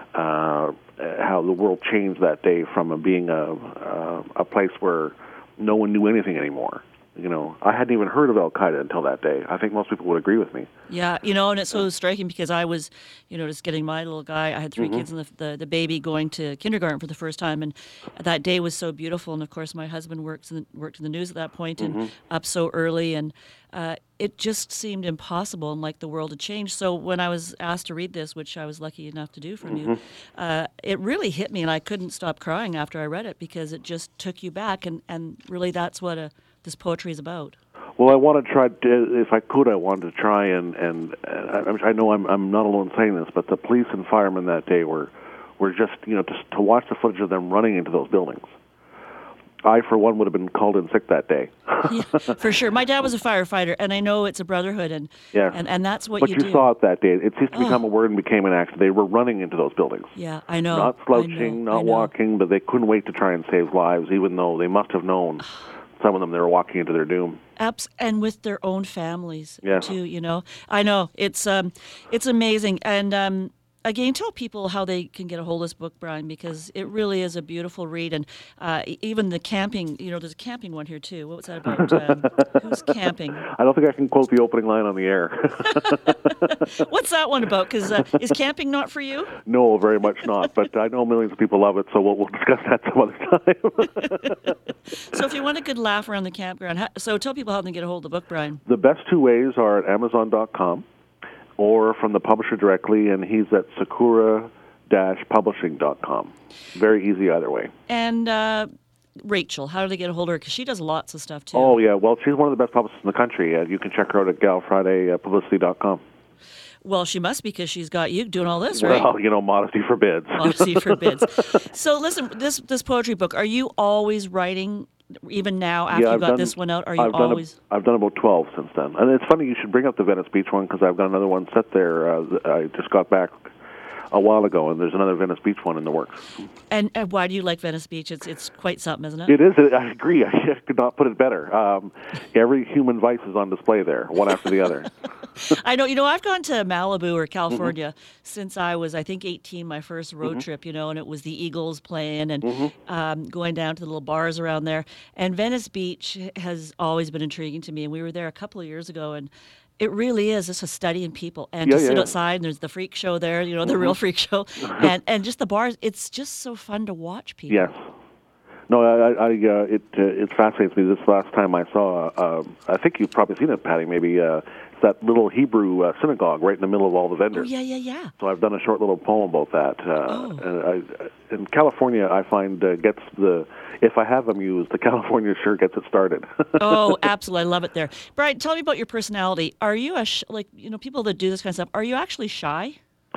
W: uh, how the world changed that day from a, being a, a a place where no one knew anything anymore. You know, I hadn't even heard of Al-Qaeda until that day. I think most people would agree with me.
B: Yeah, you know, and it's so striking because I was, you know, just getting my little guy. I had three
W: Mhm.
B: kids and the, the the baby going to kindergarten for the first time, and that day was so beautiful. And of course, my husband works in, worked in the news at that point and
W: Mhm.
B: up so early, and uh, it just seemed impossible and like the world had changed. So when I was asked to read this, which I was lucky enough to do from you,
W: Mhm.
B: uh, it really hit me, and I couldn't stop crying after I read it because it just took you back, and, and really that's what a, this poetry is about.
W: Well, I want to try, to, if I could, I wanted to try and, and, and I know I'm, I'm not alone saying this, but the police and firemen that day were, were just, you know, just to watch the footage of them running into those buildings. I, for one, would have been called in sick that day.
B: Yeah, for sure. My dad was a firefighter, and I know it's a brotherhood, and
W: Yeah.
B: and, and that's what
W: but
B: you,
W: you
B: do.
W: saw it that day. It seems to
B: Oh.
W: become a word and became an action. They were running into those buildings.
B: Yeah, I know.
W: Not
B: I
W: slouching,
B: know,
W: not
B: I know.
W: walking, but they couldn't wait to try and save lives, even though they must have known, some of them, they were walking into their doom.
B: Abs- and with their own families
W: Yeah.
B: too. You know, I know it's um, it's amazing. And um, again, tell people how they can get a hold of this book, Brian, because it really is a beautiful read. And uh, e- even the camping, you know, there's a camping one here too. What was that about? Um, who's camping?
W: I don't think I can quote the opening line on the air.
B: What's that one about? Because uh, is camping not for you?
W: No, very much not. But I know millions of people love it, so we'll, we'll discuss that some other time.
B: So if you want a good laugh around the campground, how, so tell people how they can get a hold of the book, Brian.
W: The best two ways are at amazon dot com or from the publisher directly, and he's at sakura dash publishing dot com. Very easy either way.
B: And uh, Rachel, how do they get a hold of her? Because she does lots of stuff too.
W: Oh, yeah. Well, she's one of the best publicists in the country. Uh, you can check her out at gal friday publicity dot com.
B: Well, she must because she's got you doing all this, right?
W: Well, you know, modesty forbids.
B: Modesty forbids. So listen, this this poetry book, are you always writing, even now after
W: yeah,
B: you
W: I've
B: got
W: done,
B: this one out? Are you
W: I've
B: always?
W: Done a, I've done about twelve since then. And it's funny you should bring up the Venice Beach one because I've got another one set there. Uh, I just got back a while ago, and there's another Venice Beach one in the works.
B: And, and why do you like Venice Beach? It's it's quite something, isn't it?
W: It is. I agree. I could not put it better. Um, every human vice is on display there, one after the other.
B: I know. You know, I've gone to Malibu or California
W: Mm-hmm.
B: since I was, I think, eighteen, my first road
W: Mhm.
B: trip, you know, and it was the Eagles playing and
W: Mhm.
B: um, going down to the little bars around there. And Venice Beach has always been intriguing to me. And we were there a couple of years ago, and it really is just a study in people. And
W: Yeah,
B: to sit
W: yeah.
B: outside, and there's the freak show there, you know, the
W: Mhm.
B: real freak show, and, and just the bars. It's just so fun to watch people.
W: Yes. No, I, I, uh, it uh, it fascinates me. This last time I saw, uh, I think you've probably seen it, Patty. Maybe uh, it's that little Hebrew uh, synagogue right in the middle of all the
B: Oh,
W: vendors.
B: yeah, yeah, yeah.
W: So I've done a short little poem about that. Uh,
B: Oh.
W: and I, in California, I find uh, gets the if I have them used, the California sure gets it started.
B: Oh, absolutely. I love it there. Brian, tell me about your personality. Are you a, sh- like, you know, people that do this kind of stuff, are you actually shy?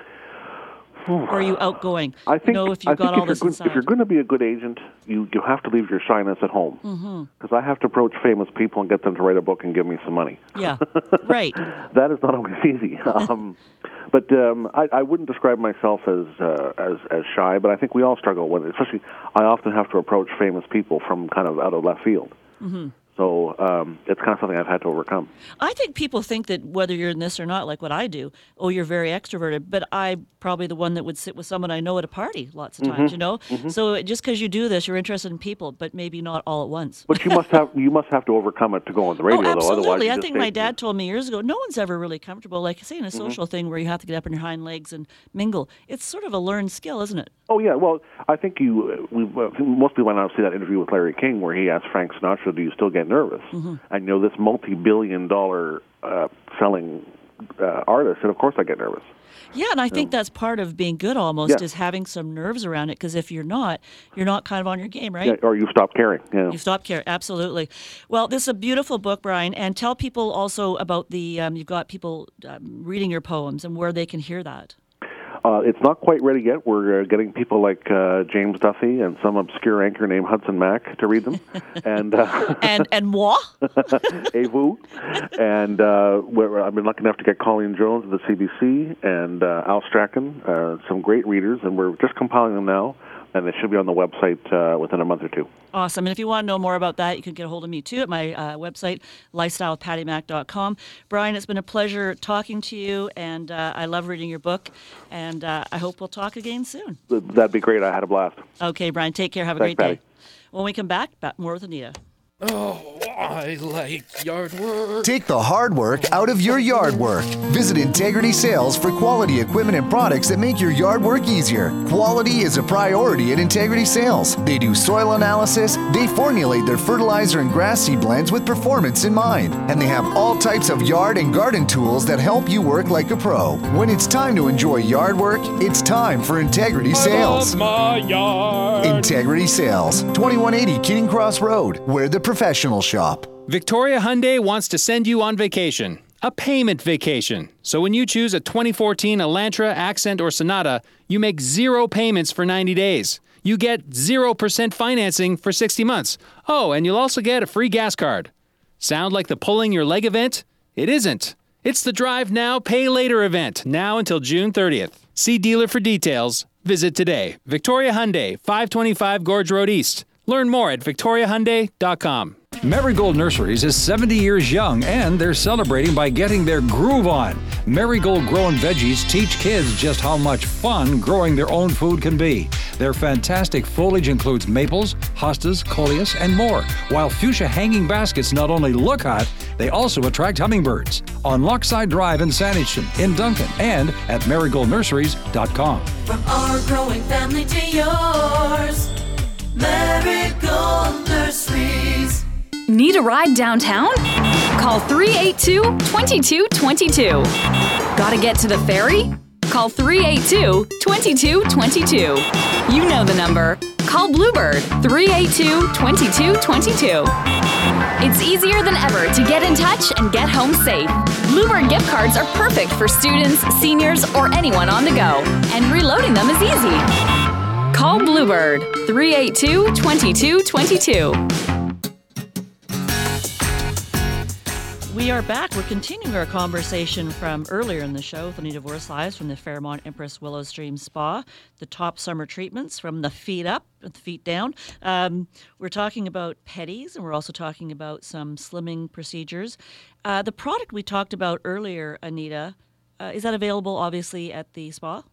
B: Or are you outgoing?
W: I think,
B: you know, if
W: I
B: you've
W: think
B: got all
W: if, you're
B: this
W: good,
B: inside.
W: if you're going to be a good agent, you, you have to leave your shyness at home.
B: Mhm.
W: Because I have to approach famous people and get them to write a book and give me some money.
B: Yeah, right.
W: That is not always easy. Um, but um, I, I wouldn't describe myself as, uh, as as shy, but I think we all struggle with it. Especially, I often have to approach famous people from kind of out of left field.
B: hmm
W: So um, it's kind of something I've had to overcome.
B: I think people think that whether you're in this or not, like what I do, oh, you're very extroverted, but I'm probably the one that would sit with someone I know at a party lots of times,
W: Mhm,
B: you know?
W: mhm.
B: So just because you do this, you're interested in people, but maybe not all at once.
W: But you must have you must have to overcome it to go on the radio,
B: oh,
W: though. Otherwise,
B: absolutely.
W: you
B: I
W: just
B: think
W: stay-
B: my dad told me years ago, no one's ever really comfortable, like, say, in a
W: Mhm.
B: social thing where you have to get up on your hind legs and mingle. It's sort of a learned skill, isn't it?
W: Oh yeah, well, I think you. We uh, most people went out to see that interview with Larry King where he asked Frank Sinatra, "Do you still get nervous?"
B: Mhm.
W: And you know, this multi-billion-dollar uh, selling uh, artist, and of course, I get nervous.
B: Yeah, and I think that's part of being good almost,
W: Yeah.
B: is having some nerves around it, because if you're not, you're not kind of on your game, right?
W: Yeah, or you stop caring. Yeah.
B: You stop caring, absolutely. Well, this is a beautiful book, Brian, and tell people also about the, um, you've got people um, reading your poems and where they can hear that.
W: Uh, it's not quite ready yet. We're uh, getting people like uh, James Duffy and some obscure anchor named Hudson Mack to read them, and uh,
B: and and moi,
W: et vous, and uh, we're, I've been lucky enough to get Colleen Jones of the C B C and uh, Al Strachan, uh, some great readers, and we're just compiling them now. and it should be on the website uh, within a month or two.
B: Awesome. And if you want to know more about that, you can get a hold of me too at my uh, website, lifestyle with patty mac dot com. Brian, it's been a pleasure talking to you, and uh, I love reading your book, and uh, I hope we'll talk again soon.
W: That'd be great. I had a blast.
B: Okay, Brian, take care. Have a
W: Thanks,
B: great
W: Patty.
B: day. When we come back, back more with Anita.
G: Oh, I like yard work.
E: Take the hard work out of your yard work. Visit Integrity Sales for quality equipment and products that make your yard work easier. Quality is a priority at Integrity Sales. They do soil analysis, they formulate their fertilizer and grass seed blends with performance in mind, and they have all types of yard and garden tools that help you work like a pro. When it's time to enjoy yard work, it's time for Integrity Sales.
G: I love my yard.
E: Integrity Sales, twenty-one eighty Keating Cross Road, where the professional shop.
H: Victoria Hyundai wants to send you on vacation, a payment vacation. So when you choose a twenty fourteen Elantra, Accent, or Sonata, you make zero payments for ninety days. You get zero percent financing for sixty months. Oh, and you'll also get a free gas card. Sound like the pulling your leg event? It isn't. It's the Drive Now, Pay Later event, now until June thirtieth. See dealer for details. Visit today. Victoria Hyundai, five twenty-five Gorge Road East. Learn more at victoria hyundai dot com.
M: Marigold Nurseries is seventy years young, and they're celebrating by getting their groove on. Marigold Grown Veggies teach kids just how much fun growing their own food can be. Their fantastic foliage includes maples, hostas, coleus, and more, while fuchsia hanging baskets not only look hot, they also attract hummingbirds. On Lochside Drive in Saanich, in Duncan, and at marigold nurseries dot com.
N: From our growing family to yours, Marigold Nurseries.
X: Need a ride downtown? Call three eight two, two two two two. Gotta get to the ferry? Call three eight two, two two two two. You know the number. Call Bluebird three eight two, two two two two. It's easier than ever to get in touch and get home safe. Bluebird gift cards are perfect for students, seniors, or anyone on the go, and reloading them is easy. Call Bluebird three eight two, two two two two.
B: We are back. We're continuing our conversation from earlier in the show with Anita Vorsiles from the Fairmont Empress Willow Stream Spa, the top summer treatments from the feet up, the feet down. Um, we're talking about pedis, and we're also talking about some slimming procedures. Uh, the product we talked about earlier, Anita, uh, is that available obviously at the spa?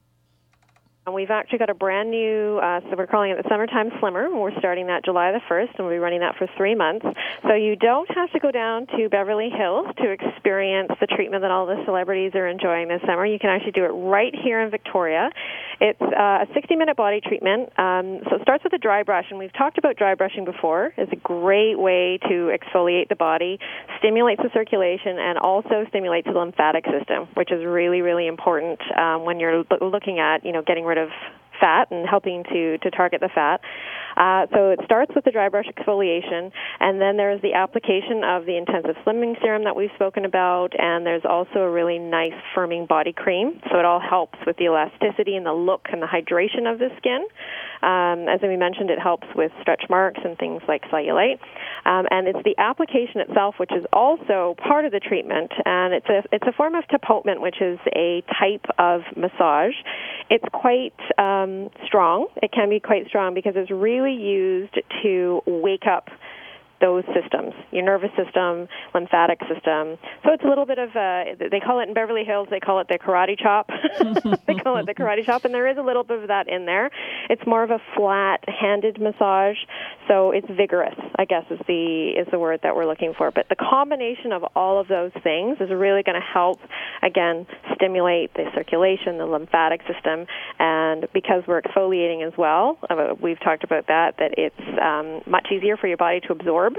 O: And we've actually got a brand new, uh, so we're calling it the Summertime Slimmer. We're starting that July the first, and we'll be running that for three months. So you don't have to go down to Beverly Hills to experience the treatment that all the celebrities are enjoying this summer. You can actually do it right here in Victoria. It's uh, a sixty-minute body treatment. Um, so it starts with a dry brush, and we've talked about dry brushing before. It's a great way to exfoliate the body, stimulates the circulation, and also stimulates the lymphatic system, which is really, really important um, when you're lo- looking at, you know, getting rid of fat and helping to, to target the fat. Uh, so it starts with the dry brush exfoliation, and then there's the application of the intensive slimming serum that we've spoken about, and there's also a really nice firming body cream. So it all helps with the elasticity and the look and the hydration of the skin. Um, as we mentioned, it helps with stretch marks and things like cellulite. Um, and it's the application itself, which is also part of the treatment, and it's a it's a form of tapotement, which is a type of massage. It's quite um, strong. It can be quite strong because it's really used to wake up those systems, your nervous system, lymphatic system. So it's a little bit of a, they call it in Beverly Hills, they call it the karate chop. They call it the karate chop, and there is a little bit of that in there. It's more of a flat-handed massage, so it's vigorous, I guess is the is the word that we're looking for. But the combination of all of those things is really going to help, again, stimulate the circulation, the lymphatic system, and because we're exfoliating as well, uh, we've talked about that, that it's um, much easier for your body to absorb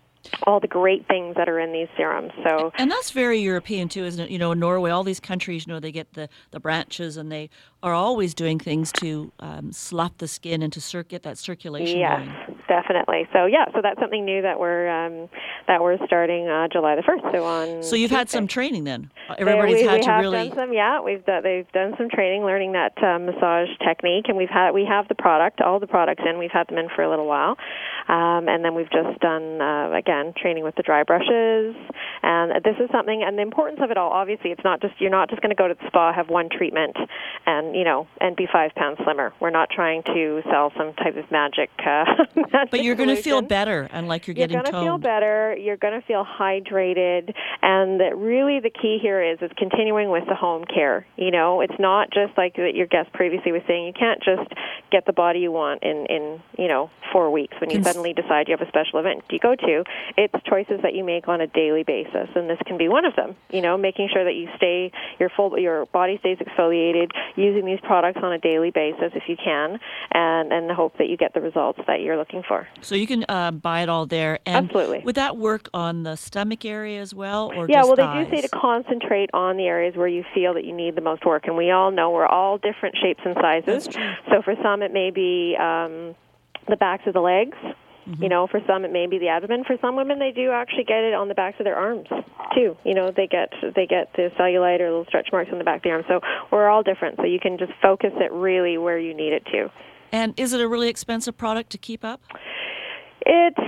O: all the great things that are in these serums. So,
B: and that's very European too, isn't it? You know, in Norway, all these countries, you know, they get the, the branches, and they are always doing things to um, slap the skin and to cir- get that circulation
O: yes,
B: going.
O: Definitely. So yeah, so that's something new that we're um, that we're starting uh, July the first. So on.
B: So you've
O: Tuesday.
B: had some training then. Everybody's
O: we,
B: had
O: we
B: to
O: have
B: really.
O: Done some, yeah, we've done, they've done some training, learning that uh, massage technique, and we've had we have the product, all the products in. We've had them in for a little while, um, and then we've just done uh, again training with the dry brushes, And this is something, and the importance of it all, obviously, it's not just, you're not just going to go to the spa, have one treatment, and, you know, and be five pounds slimmer. We're not trying to sell some type of magic, uh, magic
B: But you're going to
O: solution.
B: feel better and like you're,
O: You're
B: getting
O: going to
B: toned.
O: feel better. You're going to feel hydrated, and that really the key here is is continuing with the home care. You know, it's not just like that your guest previously was saying. You can't just get the body you want in in you know four weeks when you
B: Cons-
O: suddenly decide you have a special event you go to. It's choices that you make on a daily basis, and this can be one of them. You know, making sure that you stay your full your body stays exfoliated, using these products on a daily basis if you can, and and hope that you get the results that you're looking for.
B: So you can uh, buy it all there. And
O: Absolutely.
B: Would that work on the stomach area as well, or
O: yeah,
B: just
O: well,
B: thighs?
O: they do say to concentrate on the areas where you feel that you need the most work, and we all know we're all different shapes and sizes.
B: That's true.
O: So for some, it may be um, the backs of the legs.
B: Mm-hmm.
O: You know, for some, it may be the abdomen. For some women, they do actually get it on the backs of their arms too. You know, they get they get the cellulite or little stretch marks on the back of the arm. So we're all different. So you can just focus it really where you need it to.
B: And is it a really expensive product to keep up?
O: It's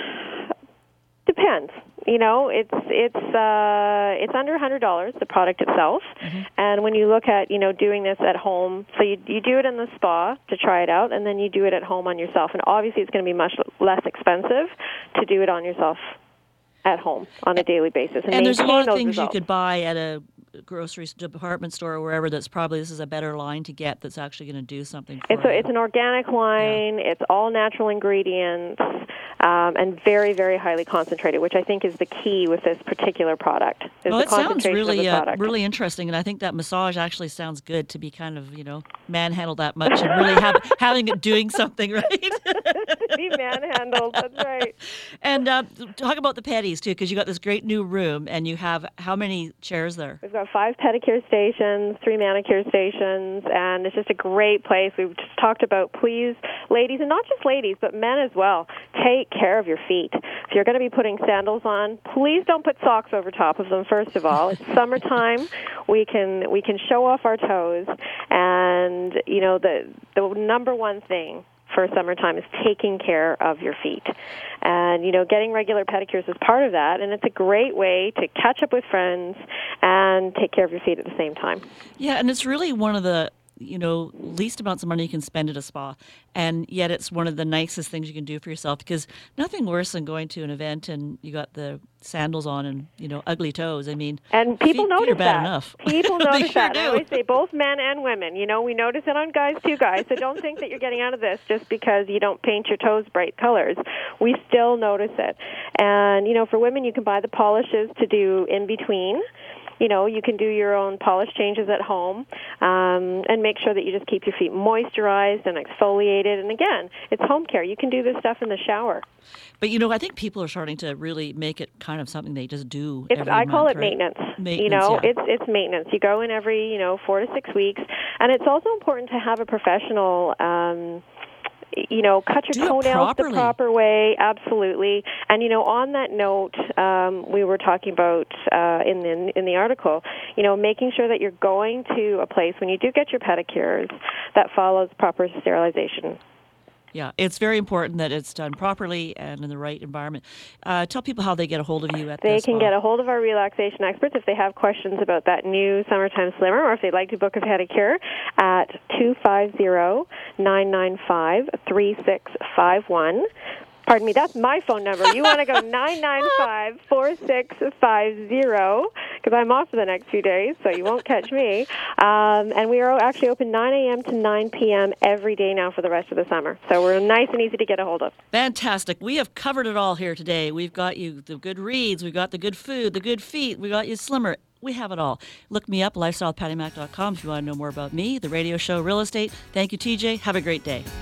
O: depends. You know, it's it's uh, it's under a hundred dollars, the product itself.
B: Mm-hmm.
O: And when you look at, you know, doing this at home, so you you do it in the spa to try it out, and then you do it at home on yourself. And obviously, it's going to be much less expensive to do it on yourself at home on a daily basis. And,
B: And there's a lot of
O: those
B: things
O: results.
B: you could buy at a grocery s- department store or wherever that's probably this is a better line to get that's actually going to do something for
O: It's
B: you.
O: a, it's an organic line. It's all natural ingredients, um, and very, very highly concentrated, which I think is the key with this particular product. Is
B: Well,
O: the
B: it sounds
O: concentration
B: really,
O: of the
B: uh,
O: product.
B: really interesting, and I think that massage actually sounds good to be kind of, you know, manhandled that much and really have, having it doing something, right?
O: Be manhandled. That's right.
B: And uh, talk about the petties too, because you got this great new room, and you have how many chairs there?
O: We've got five pedicure stations, three manicure stations, and it's just a great place. We've just talked about, please, ladies, and not just ladies, but men as well, take care of your feet. If you're going to be putting sandals on, please don't put socks over top of them, first of all. It's summertime. We can we can show off our toes, and, you know, the the number one thing for summertime is taking care of your feet. And, you know, getting regular pedicures is part of that, and it's a great way to catch up with friends and take care of your feet at the same time.
B: Yeah, and it's really one of the, you know, least amounts of money you can spend at a spa, and yet it's one of the nicest things you can do for yourself, because nothing worse than going to an event and you got the sandals on and, you know, ugly toes. I mean,
O: And people
B: feet,
O: notice
B: feet are bad
O: that.
B: enough.
O: People
B: They
O: notice
B: sure
O: that.
B: do.
O: I always say both men and women. You know, we notice it on guys too, guys. So don't think that you're getting out of this just because you don't paint your toes bright colors. We still notice it. And, you know, for women, you can buy the polishes to do in between. You know, you can do your own polish changes at home, um, and make sure that you just keep your feet moisturized and exfoliated. And again, it's home care. You can do this stuff in the shower.
B: But, you know, I think people are starting to really make it kind of something they just do
O: It's
B: every
O: I call
B: month,
O: it
B: right?
O: maintenance.
B: Maintenance,
O: You know,
B: yeah.
O: it's it's maintenance. You go in every, you know, four to six weeks, and it's also important to have a professional. Um, you know, cut your
B: Do it
O: toenails the
B: properly.
O: proper way, absolutely. And, you know, on that note, um, we were talking about uh, in, the, in the article, you know, making sure that you're going to a place when you do get your pedicures that follows proper sterilization.
B: Yeah, it's very important that it's done properly and in the right environment. Uh, tell people how they get a hold of you at
O: They
B: the
O: can
B: spa.
O: get a hold of our relaxation experts if they have questions about that new Summertime Slimmer, or if they'd like to book a pedicure at two five zero, nine nine five, three six five one. Pardon me, that's my phone number. You want to go nine nine five, four six five zero, because I'm off for the next few days, so you won't catch me. Um, and we are actually open nine a.m. to nine p.m. every day now for the rest of the summer. So we're nice and easy to get a hold of.
B: Fantastic. We have covered it all here today. We've got you the good reads, we've got the good food, the good feet, we got you slimmer. We have it all. Look me up, lifestyle patty mac dot com, if you want to know more about me, the radio show, real estate. Thank you, T J. Have a great day.